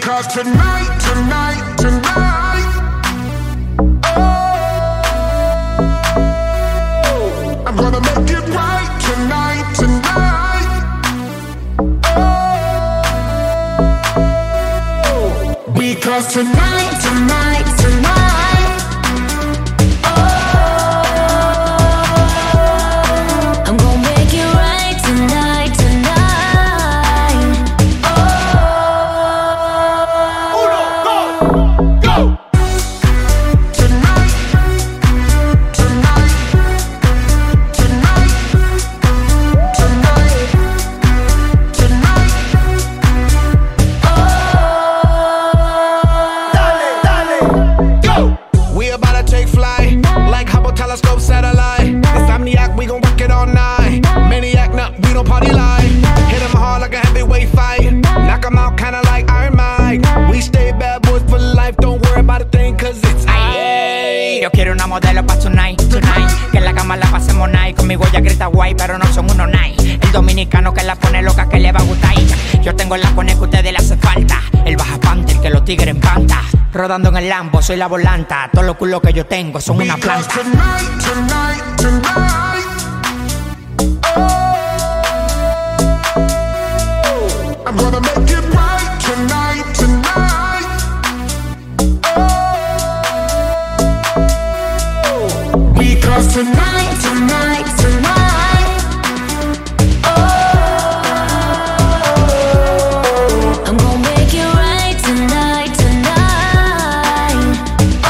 Because tonight, tonight, tonight, oh, I'm gonna make it right tonight, tonight, oh, because tonight, tonight, tonight, oh, I'm gonna make it right tonight, tonight, oh. Uno, dos, go! Tonight, tonight, tonight, tonight, tonight, oh. Dale, dale, go! We about to take flight, like Hubble telescope satellite. Insomniac, we gon' work it all night. Maniac, nah, we don't party like. Hit 'em hard like a heavyweight fight. Knock 'em out kinda like Iron Mike. We stay bad boys for life, don't worry about a thing, cause it's Ay, yo quiero una modelo pa' tonight, tonight. Que en la cama la pasemos night. Conmigo ella grita guay, pero no son unos night. El dominicano que la pone loca, que le va a gustar. Yo tengo la pone que a ustedes le hace falta. El baja panther, que los tigres en panta. Rodando en el Lambo, soy la volanta. Todos los culos que yo tengo son una planta. Tonight, tonight, tonight, oh, I'm gonna make it right tonight, tonight, oh, because tonight, tonight, tonight, oh, I'm gonna make it right tonight, tonight, oh.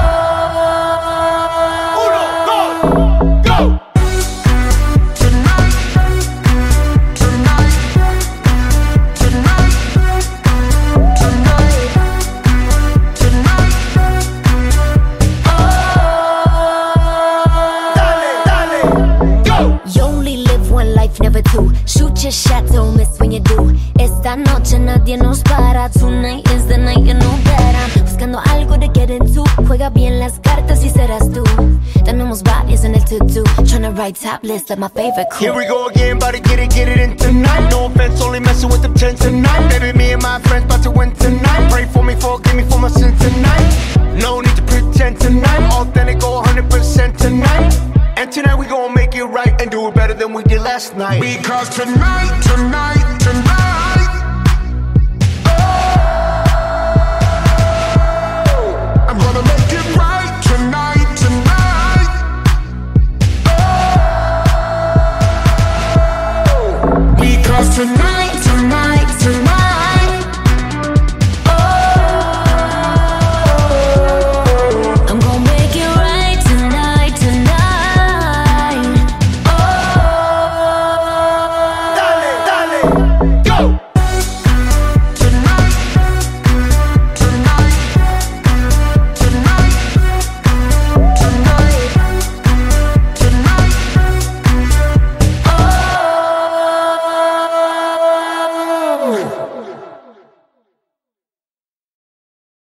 Uno, dos, go! Tonight, tonight, tonight, tonight, tonight, oh. Dale, dale, go! You only live one life, never two. Shoot your shot, don't miss when you do. Esta noche nadie nos para. Tonight is the night, you know that I'm buscando algo to get into. Juega bien las cartas y serás tú. Tenemos bodies en el tutu. Tryna write top list of my favorite crew. Here we go again, about to get it in tonight. No offense, only messing with them 10 tonight. Baby, me and my friends about to win tonight. Pray for me, forgive me for my sin tonight. No need to pretend tonight. Authentic, go 100% tonight. And tonight we gon' make it right and do it better than we did last night. Because tonight, tonight, tonight, oh, I'm gonna make it right tonight, tonight, oh, because tonight.